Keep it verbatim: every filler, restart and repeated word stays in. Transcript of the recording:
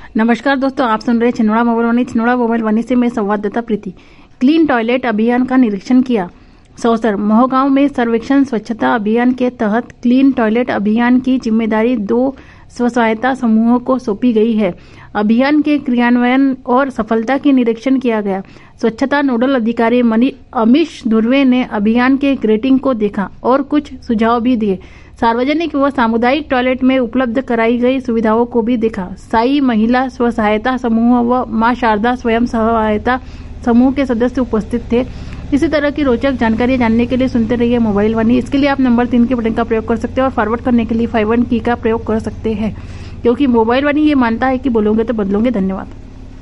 नमस्कार दोस्तों, आप सुन रहे छिंदवाड़ा मोबाइल वाणी। छिंदवाड़ा मोबाइल वाणी से मैं संवाददाता प्रीति। क्लीन टॉयलेट अभियान का निरीक्षण किया। सौसर मोहगांव में सर्वेक्षण स्वच्छता अभियान के तहत क्लीन टॉयलेट अभियान की जिम्मेदारी दो स्व सहायता समूहों को सौंपी गई है। अभियान के क्रियान्वयन और सफलता की निरीक्षण किया गया। स्वच्छता नोडल अधिकारी मनी अमीश धुर्वे ने अभियान के ग्रेटिंग को देखा और कुछ सुझाव भी दिए। सार्वजनिक व सामुदायिक टॉयलेट में उपलब्ध कराई गई सुविधाओं को भी देखा। साई महिला स्व सहायता समूह व मां शारदा स्वयं सहायता समूह के सदस्य उपस्थित थे। इसी तरह की रोचक जानकारी जानने के लिए सुनते रहिए मोबाइल वाणी। इसके लिए आप नंबर तीन के बटन का प्रयोग कर सकते हैं और फॉरवर्ड करने के लिए फाइव वन की का प्रयोग कर सकते हैं, क्योंकि मोबाइल वाणी ये मानता है कि बोलोगे तो बदलोगे। धन्यवाद।